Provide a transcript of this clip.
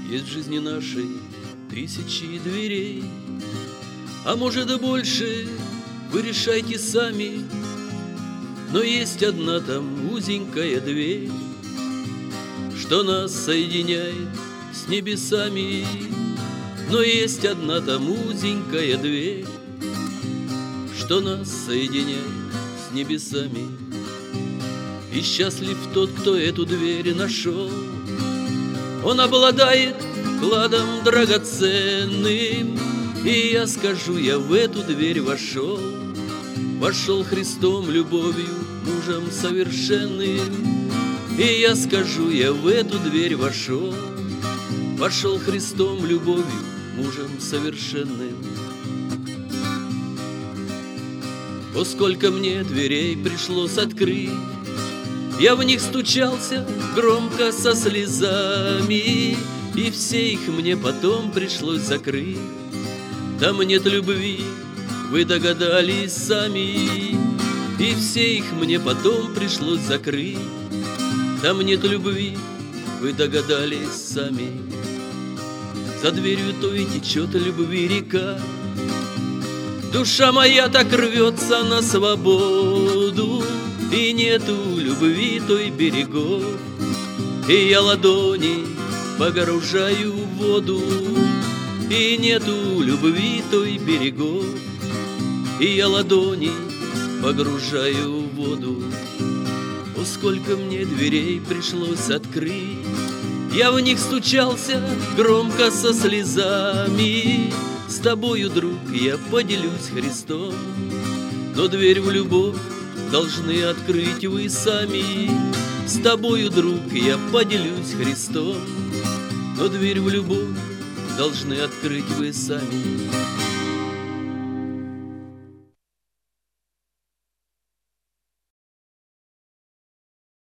Есть в жизни нашей тысячи дверей, а может и больше, вы решайте сами. Но есть одна там узенькая дверь, что нас соединяет с небесами. Но есть одна там узенькая дверь, что нас соединяет с небесами. И счастлив тот, кто эту дверь нашел. Он обладает кладом драгоценным. И я скажу, я в эту дверь вошел. Вошел Христом, любовью, мужем совершенным. И я скажу, я в эту дверь вошел. Вошел Христом, любовью, мужем совершенным. О, сколько мне дверей пришлось открыть, я в них стучался громко со слезами, и все их мне потом пришлось закрыть. Там нет любви, вы догадались сами, и все их мне потом пришлось закрыть. Там нет любви, вы догадались сами. За дверью той течет любви река, душа моя так рвется на свободу, и нету любви той берегов. И я ладони погружаю в воду, и нету любви той берегов. И я ладони погружаю в воду. О, сколько мне дверей пришлось открыть, я в них стучался громко со слезами. С тобою, друг, я поделюсь Христом, но дверь в любовь должны открыть вы сами. С тобою, друг, я поделюсь Христом, но дверь в любовь должны открыть вы сами.